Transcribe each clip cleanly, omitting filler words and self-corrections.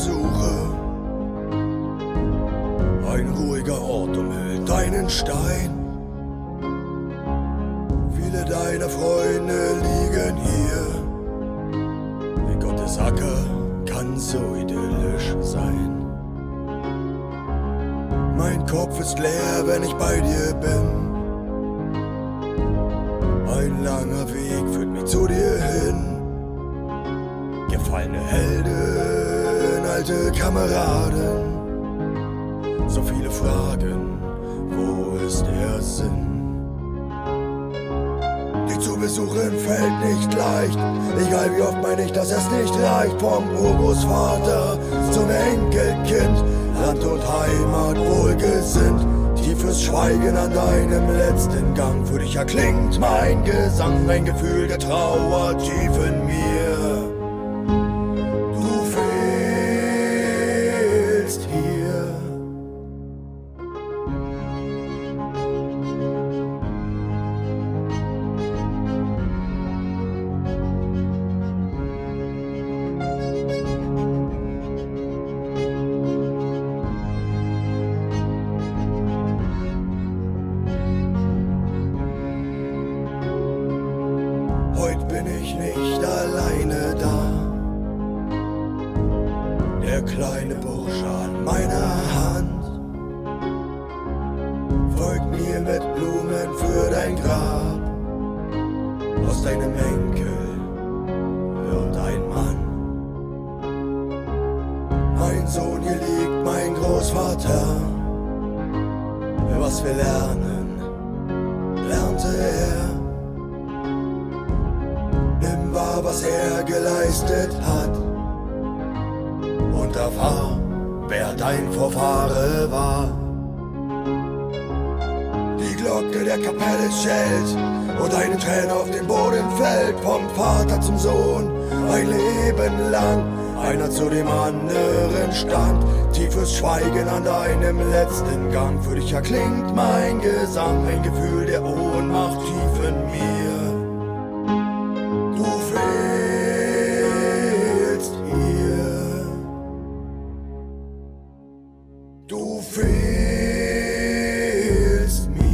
Suche. Ein ruhiger Ort umhüllt deinen Stein. Viele deiner Freunde liegen hier. Wie Gottes Acker kann so idyllisch sein. Mein Kopf ist leer, wenn ich bei dir bin. Ein langer Weg führt mich zu dir hin. Gefallene Helden, alte Kameraden. So viele Fragen, wo ist der Sinn? Die zu besuchen fällt nicht leicht. Egal wie oft meine ich, dass es nicht reicht. Vom Urgroßvater zum Enkelkind, Land und Heimat wohlgesinnt. Tiefes Schweigen an deinem letzten Gang. Für dich erklingt mein Gesang, ein Gefühl der Trauer tief in mir. Du fehlst hier. Heute bin ich nicht alleine da. Der kleine Bursche an meiner Hand folgt mir mit Blumen für dein Grab. Aus deinem Enkel wird ein Mann. Mein Sohn, hier liegt mein Großvater. Was wir lernen, lernte er. Nimm wahr, was er geleistet hat, und erfahr, wer dein Vorfahre war. Die Glocke der Kapelle schellt und eine Träne auf den Boden fällt. Vom Vater zum Sohn, ein Leben lang, einer zu dem anderen stand. Tiefes Schweigen an deinem letzten Gang. Für dich erklingt mein Gesang, ein Gefühl der Ohnmacht tief in mir. Du fehlst hier. Du fehlst mir.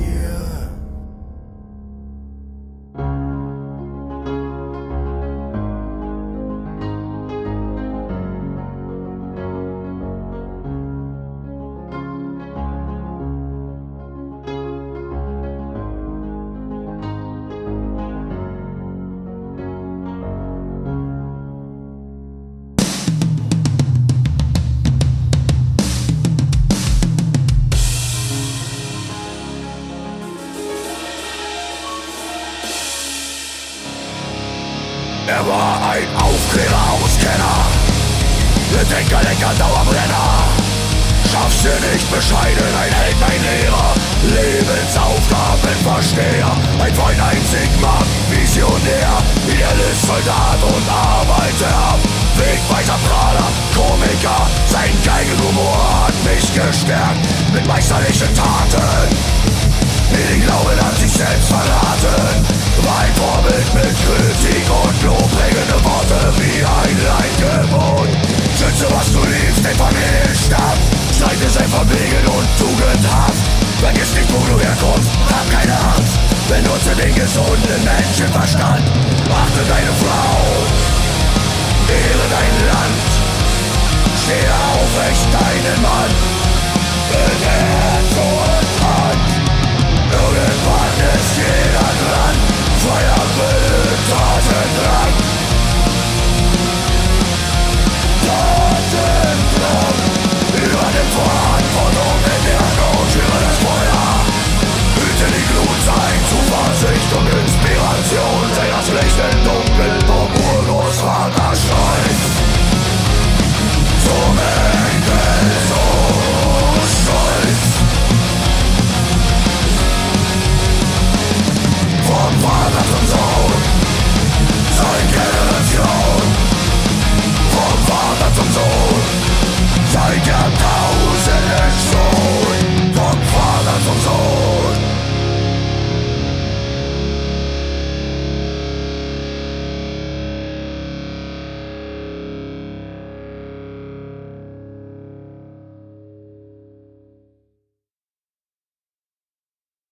Er war ein Aufklärer, Auskenner, Bedenker, Lenker, Dauerbrenner. Scharfsinnig, bescheiden, ein Held, ein Lehrer, Lebensaufgabenversteher. Ein Freund, ein Sigma, Visionär, Idealist, Soldat und Arbeiter. Wegweiser, Prahler, Komiker, sein Geigenhumor hat mich gestärkt mit meisterlichen Taten. In den Glauben an sich selbst verraten.